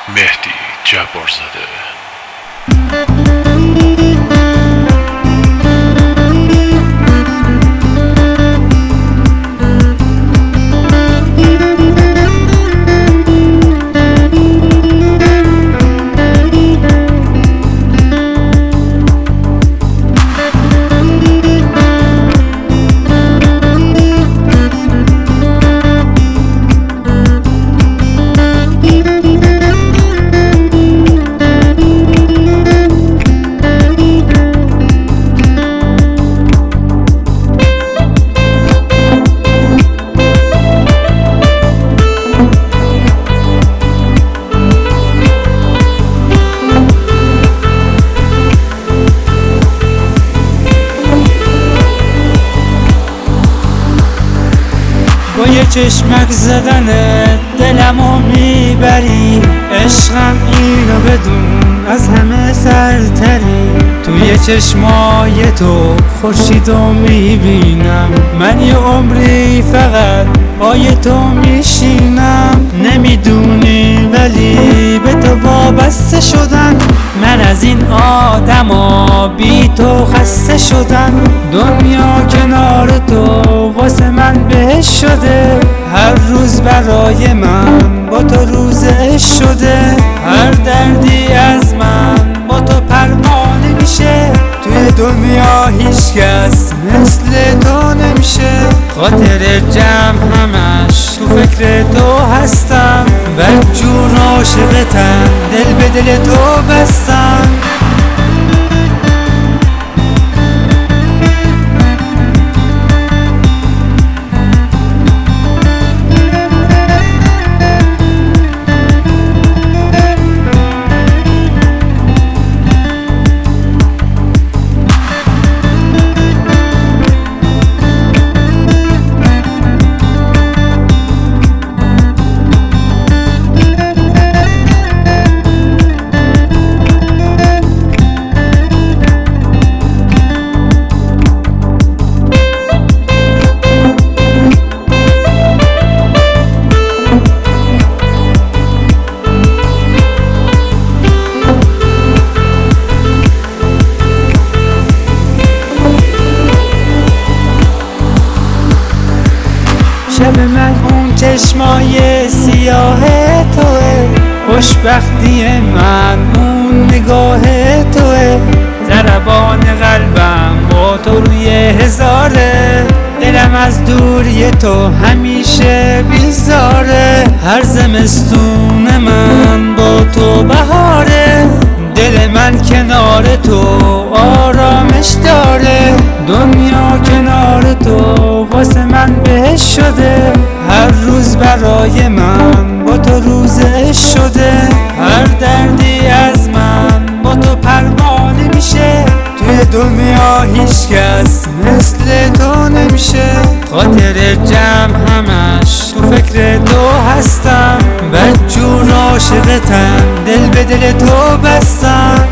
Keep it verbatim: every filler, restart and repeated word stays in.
مهدی جبارزاده. با یه چشمک زدنه دلمو میبری، عشقم اینو بدون از همه سرتری. توی چشمای تو خورشیدو میبینم، من یه عمری فقط پای تو میشینم. نمیدونی ولی به تو وابسته شدم، من از این آدما بی تو خسته شدم. دنیا کنار تو واسه من بهش شده، هر روز برای من با تو روز عشق شده. هر دردی از من با تو پروانه میشه، توی دنیا هیچ کس مثل تو نمیشه. خاطر جمع همش تو فکر تو هستم، بدجور عاشقتم، دل به دل تو بستم. شب من اون چشمای سیاه توه، خوشبختی من اون نگاه توه. ضربان قلبم با تو روی هزاره، دلم از دوری تو همیشه بیزاره. هر زمستون من با تو بهاره، دل من کنار تو آرامش داره. دنیا کنار تو واسه من بهش شده، هر روز برای من با تو روز عشق شده. هر دردی از من با تو پروانه میشه، توی دنیا هیچ کس مثل تو نمیشه. خاطر جمع همش تو فکر تو هستم، بدجور عاشقتم، دل به دل تو بستم.